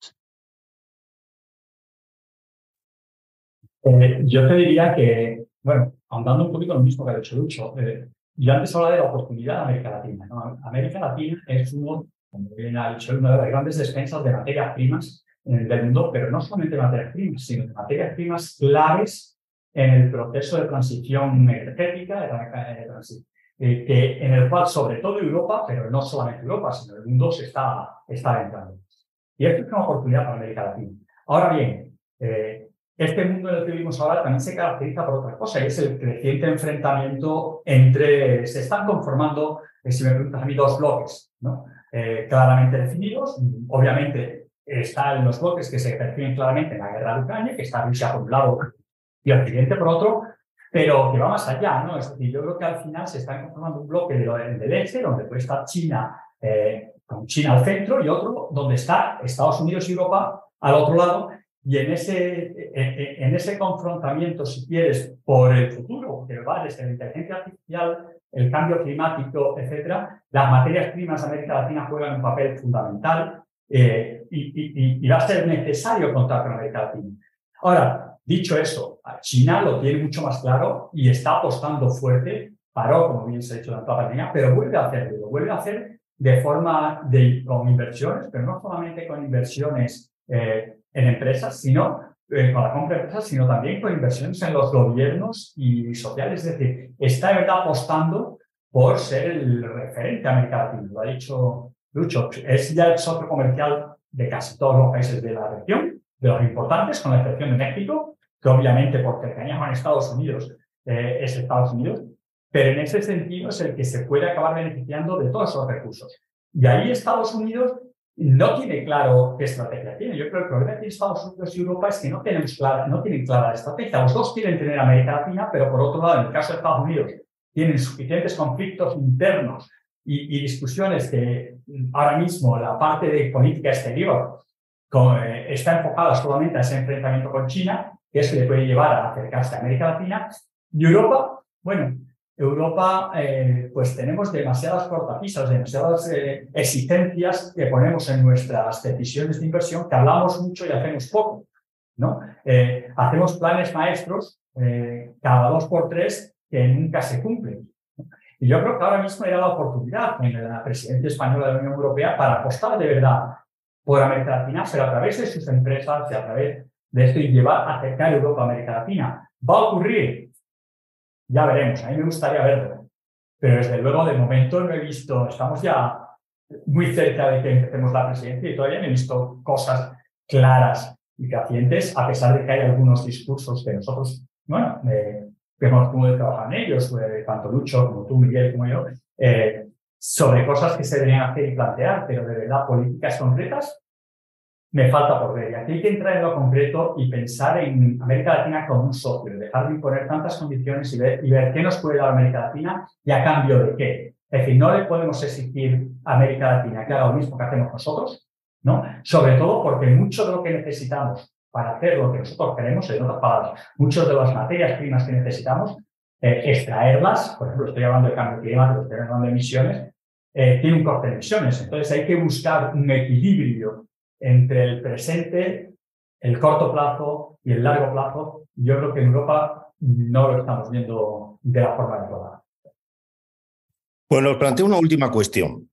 Eh, yo te diría que, bueno, ahondando un poquito lo mismo que ha dicho Lucho, eh, yo antes hablaba de la oportunidad de América Latina, ¿no? América Latina es uno, como bien ha dicho, una de las grandes despensas de materias primas eh, del mundo, pero no solamente de materias primas, sino de materias primas claves en el proceso de transición energética, de, de, de transición. Eh, que en el cual, sobre todo Europa, pero no solamente Europa, sino el mundo se está, está adentrando. Y esto es una oportunidad para América Latina. Ahora bien, eh, este mundo en el que vivimos ahora también se caracteriza por otra cosa, y es el creciente enfrentamiento entre... Se están conformando, eh, si me preguntas a mí, dos bloques, ¿no? Eh, claramente definidos. Obviamente están los bloques que se perciben claramente en la guerra de Ucrania, que está Rusia por un lado y Occidente por otro, pero que va más allá, ¿no? Es decir, yo creo que al final se está conformando un bloque de, del este, donde puede estar China, eh, con China al centro, y otro donde está Estados Unidos y Europa al otro lado, y en ese, en, en ese confrontamiento, si quieres, por el futuro, que va desde la inteligencia artificial, el cambio climático, etcétera, las materias primas de América Latina juegan un papel fundamental, eh, y, y, y va a ser necesario contar con América Latina. Ahora, dicho eso, China lo tiene mucho más claro y está apostando fuerte, paró, como bien se ha dicho, durante la pandemia, pero vuelve a hacerlo, lo vuelve a hacer de forma de, con inversiones, pero no solamente con inversiones eh, en empresas, sino eh, con la compra de empresas, sino también con inversiones en los gobiernos y sociales. Es decir, está de verdad apostando por ser el referente de América Latina. Lo ha dicho Lucho, es ya el socio comercial de casi todos los países de la región, de los importantes, con la excepción de México, que obviamente por cercanía con Estados Unidos eh, es Estados Unidos, pero en ese sentido es el que se puede acabar beneficiando de todos esos recursos. Y ahí Estados Unidos no tiene claro qué estrategia tiene. Yo creo que el problema de Estados Unidos y Europa es que no, tenemos clara, no tienen clara la estrategia. Los dos quieren tener América Latina, pero por otro lado, en el caso de Estados Unidos, tienen suficientes conflictos internos y, y discusiones que ahora mismo la parte de política exterior con, eh, está enfocada solamente a ese enfrentamiento con China, que es que le puede llevar a acercarse a América Latina. Y Europa, bueno, Europa, eh, pues tenemos demasiadas cortapisas, demasiadas eh, exigencias que ponemos en nuestras decisiones de inversión, que hablamos mucho y hacemos poco, ¿no? Eh, hacemos planes maestros eh, cada dos por tres que nunca se cumplen. Y yo creo que ahora mismo era la oportunidad en la presidencia española de la Unión Europea para apostar de verdad por América Latina, pero a través de sus empresas y a través de esto y llevar a acercar Europa a América Latina. ¿Va a ocurrir? Ya veremos, a mí me gustaría verlo. pero desde luego de momento no he visto, estamos ya muy cerca de que empecemos la presidencia y todavía no he visto cosas claras y fehacientes, a pesar de que hay algunos discursos que nosotros, bueno, eh, vemos cómo trabajan ellos, eh, tanto Lucho como tú, Miguel, como yo, eh, sobre cosas que se deberían hacer y plantear, pero de verdad políticas concretas me falta por ver. Y aquí hay que entrar en lo concreto y pensar en América Latina como un socio, dejar de imponer tantas condiciones y ver, y ver qué nos puede dar América Latina y a cambio de qué. Es decir, no le podemos exigir a América Latina que haga lo mismo que hacemos nosotros, ¿no? Sobre todo porque mucho de lo que necesitamos para hacer lo que nosotros queremos, en otras palabras, muchas de las materias primas que necesitamos, eh, extraerlas, por ejemplo, estoy hablando de cambio climático, estoy hablando de emisiones, eh, tiene un coste de emisiones. Entonces hay que buscar un equilibrio entre el presente, el corto plazo y el largo plazo. Yo creo que en Europa no lo estamos viendo de la forma adecuada. Bueno, os planteo una última cuestión.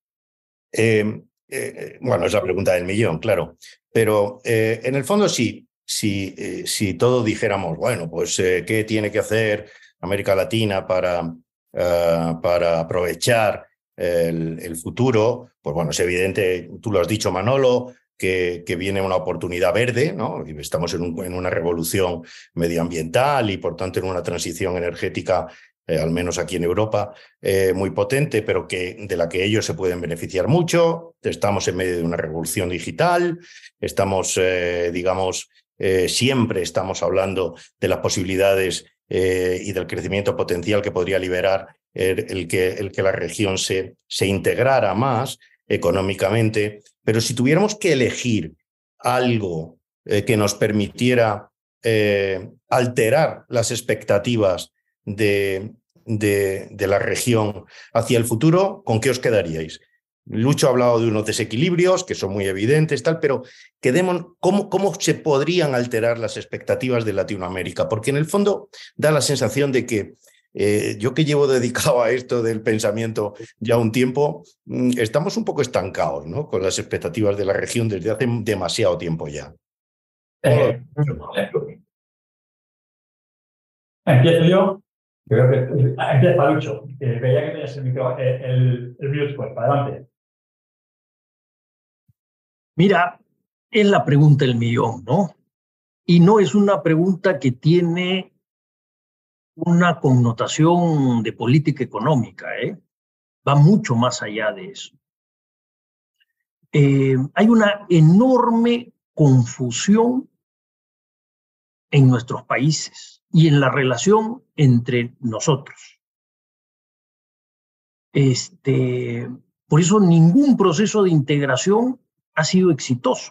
Eh, eh, bueno, es la pregunta del millón, claro. Pero eh, en el fondo sí, si, eh, si todos dijéramos, bueno, pues eh, ¿qué tiene que hacer América Latina para, uh, para aprovechar el, el futuro? Pues bueno, es evidente, tú lo has dicho, Manolo, Que, que viene una oportunidad verde, ¿no? Estamos en, un, en una revolución medioambiental y, por tanto, en una transición energética, eh, al menos aquí en Europa, eh, muy potente, pero que, de la que ellos se pueden beneficiar mucho. Estamos en medio de una revolución digital, estamos, eh, digamos, eh, siempre estamos hablando de las posibilidades eh, y del crecimiento potencial que podría liberar el, el, que, el que la región se, se integrara más económicamente. Pero si tuviéramos que elegir algo eh, que nos permitiera eh, alterar las expectativas de, de, de la región hacia el futuro, ¿con qué os quedaríais? Lucho ha hablado de unos desequilibrios que son muy evidentes, tal, pero quedemos, ¿cómo, ¿cómo se podrían alterar las expectativas de Latinoamérica? Porque en el fondo da la sensación de que Eh, yo que llevo dedicado a esto del pensamiento ya un tiempo, estamos un poco estancados, ¿no? Con las expectativas de la región desde hace demasiado tiempo ya. Eh, empiezo yo. Creo que empieza Lucho. Eh, veía que tenías el micro, eh, el, el mute puesto. Adelante. Mira, es la pregunta del millón, ¿no? Y no es una pregunta que tiene una connotación de política económica, ¿eh? Va mucho más allá de eso. Eh, hay una enorme confusión en nuestros países y en la relación entre nosotros. Este, por eso ningún proceso de integración ha sido exitoso.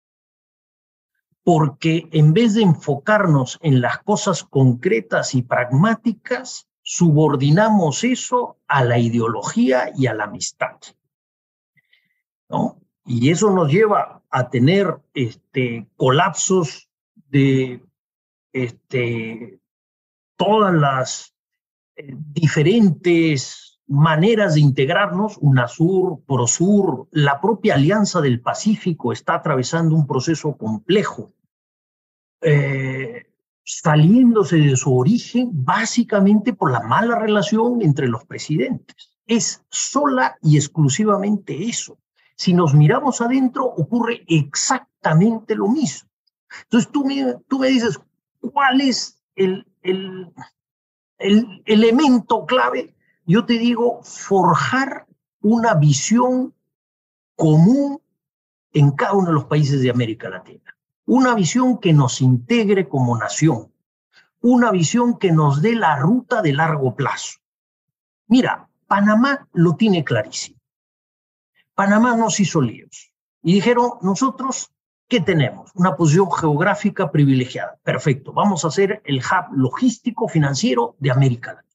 Porque en vez de enfocarnos en las cosas concretas y pragmáticas, subordinamos eso a la ideología y a la amistad, ¿no? Y eso nos lleva a tener este, colapsos de este, todas las eh, diferentes maneras de integrarnos, UNASUR, PROSUR, la propia Alianza del Pacífico está atravesando un proceso complejo, eh, saliéndose de su origen básicamente por la mala relación entre los presidentes. Es sola y exclusivamente eso. Si nos miramos adentro, ocurre exactamente lo mismo. Entonces tú me, tú me dices, ¿cuál es el, el, el elemento clave? Yo te digo, forjar una visión común en cada uno de los países de América Latina. Una visión que nos integre como nación. Una visión que nos dé la ruta de largo plazo. Mira, Panamá lo tiene clarísimo. Panamá nos hizo líos. Y dijeron, nosotros, ¿qué tenemos? Una posición geográfica privilegiada. Perfecto, vamos a ser el hub logístico financiero de América Latina.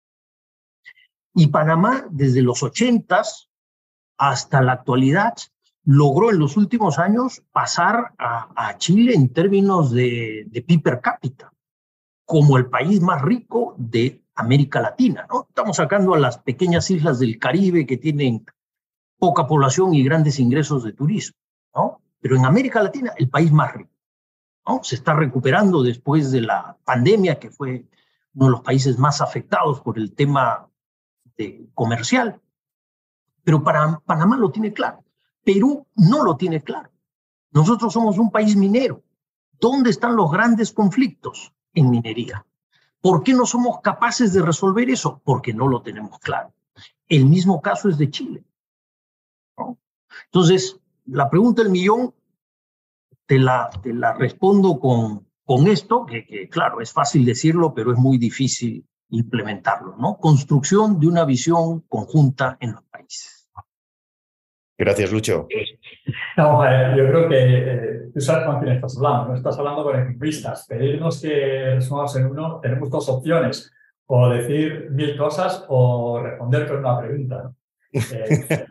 Y Panamá, desde los ochentas hasta la actualidad, logró en los últimos años pasar a, a Chile en términos de, de P I B per cápita, como el país más rico de América Latina, ¿no? Estamos sacando a las pequeñas islas del Caribe que tienen poca población y grandes ingresos de turismo, ¿no? Pero en América Latina, el país más rico, ¿no? Se está recuperando después de la pandemia, que fue uno de los países más afectados por el tema de comercial. Pero para Panamá lo tiene claro. Perú no lo tiene claro. Nosotros somos un país minero. ¿Dónde están los grandes conflictos? En minería. ¿Por qué no somos capaces de resolver eso? Porque no lo tenemos claro. El mismo caso es de Chile, ¿no? Entonces, la pregunta del millón te la, te la respondo con, con esto, que, que claro, es fácil decirlo, pero es muy difícil implementarlo, ¿no? Construcción de una visión conjunta en los países. Gracias, Lucho. No, eh, yo creo que eh, tú sabes con quién estás hablando, no estás hablando con economistas. Pedirnos que resumamos en uno, tenemos dos opciones, o decir mil cosas o responder con una pregunta, ¿no? Eh,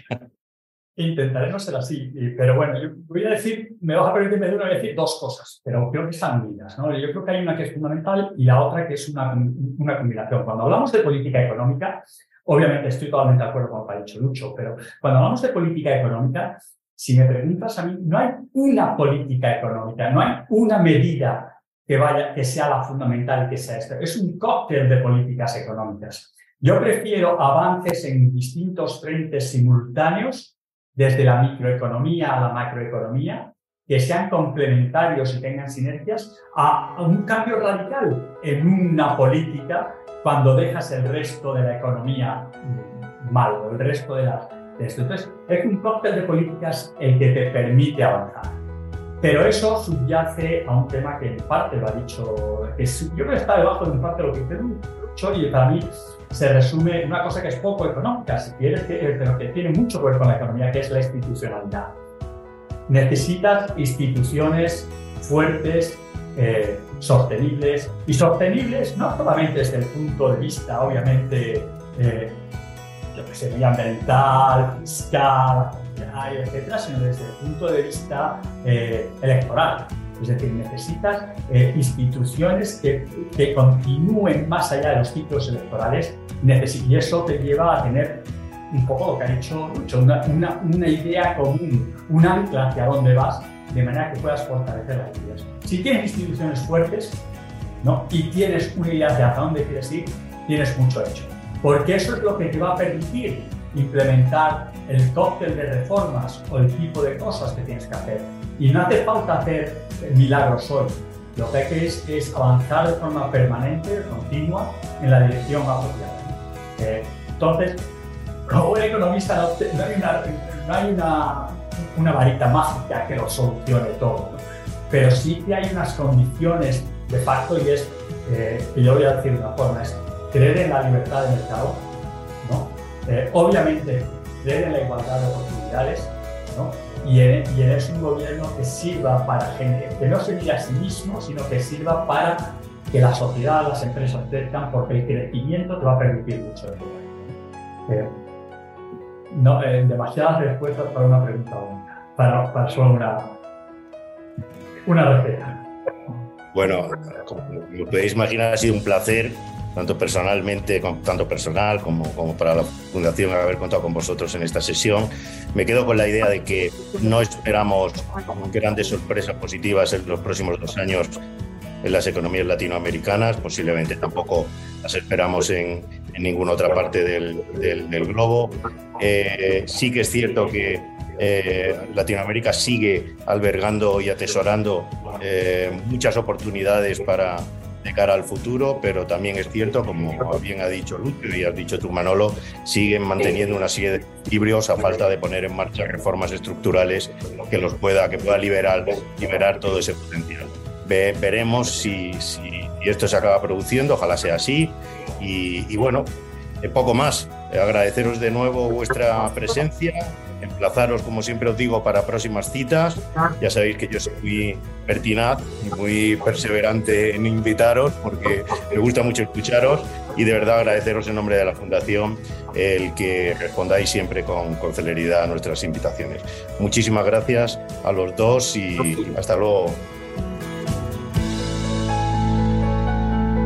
intentaré no ser así, pero bueno, yo voy a decir, me vas a permitirme de una vez decir dos cosas, pero creo que están unidas, ¿no? Yo creo que hay una que es fundamental y la otra que es una, una combinación. Cuando hablamos de política económica, obviamente estoy totalmente de acuerdo con lo que ha dicho Lucho, pero cuando hablamos de política económica, si me preguntas a mí, no hay una política económica, no hay una medida que, vaya, que sea la fundamental y que sea esta. Es un cóctel de políticas económicas. Yo prefiero avances en distintos frentes simultáneos, desde la microeconomía a la macroeconomía, que sean complementarios y tengan sinergias, a, a un cambio radical en una política cuando dejas el resto de la economía mal, o el resto de las... De esto. Entonces, es un cóctel de políticas el que te permite avanzar. Pero eso subyace a un tema que en parte lo ha dicho, que yo creo que está debajo de un parte de lo que dice Lucho, y para mí se resume en una cosa que es poco económica, si quieres, pero que tiene mucho que ver con la economía, que es la institucionalidad. Necesitas instituciones fuertes, eh, sostenibles, y sostenibles no solamente desde el punto de vista, obviamente, eh, yo que sé, medioambiental, fiscal, etcétera, sino desde el punto de vista eh, electoral. Es decir, necesitas eh, instituciones que, que continúen más allá de los ciclos electorales, y eso te lleva a tener un poco lo que ha dicho Lucho, una, una, una idea común, un ancla hacia dónde vas, de manera que puedas fortalecer las ideas. Si tienes instituciones fuertes, ¿no?, y tienes una idea de hacia dónde quieres ir, tienes mucho hecho. Porque eso es lo que te va a permitir implementar el cóctel de reformas o el tipo de cosas que tienes que hacer. Y no hace falta hacer milagros hoy. Lo que hay que es, es avanzar de forma permanente, continua, en la dirección apropiada. Eh, entonces, como buen economista, no, te, no hay, una, no hay una, una varita mágica que lo solucione todo, ¿no? Pero sí que hay unas condiciones de facto, y es, eh, que yo voy a decir de una forma, es creer en la libertad de mercado, ¿no? Eh, obviamente, creer en la igualdad de oportunidades, ¿no? Y en, y en es un gobierno que sirva para gente, que no se mire a sí mismo, sino que sirva para que la sociedad, las empresas crezcan, porque el crecimiento te va a permitir mucho de todo. Eh, no, eh, demasiadas respuestas para una pregunta única, para, para solo una, una receta. Bueno, como podéis imaginar, ha sido un placer, tanto personalmente, tanto personal como, como para la Fundación, haber contado con vosotros en esta sesión. Me quedo con la idea de que no esperamos grandes sorpresas positivas en los próximos dos años en las economías latinoamericanas, posiblemente tampoco las esperamos en, en ninguna otra parte del, del, del globo. Eh, sí que es cierto que eh, Latinoamérica sigue albergando y atesorando eh, muchas oportunidades para de cara al futuro, pero también es cierto, como bien ha dicho Lucho y has dicho tú, Manolo, siguen manteniendo una serie de equilibrios a falta de poner en marcha reformas estructurales que los pueda, que pueda liberar, liberar todo ese potencial. Ve, veremos si, si, si esto se acaba produciendo, ojalá sea así, y, y bueno, poco más. Agradeceros de nuevo vuestra presencia, emplazaros, como siempre os digo, para próximas citas. Ya sabéis que yo soy muy pertinaz y muy perseverante en invitaros, porque me gusta mucho escucharos, y de verdad agradeceros en nombre de la Fundación el que respondáis siempre con, con celeridad a nuestras invitaciones. Muchísimas gracias a los dos y hasta luego.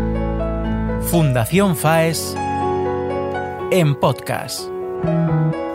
Fundación FAES en podcast.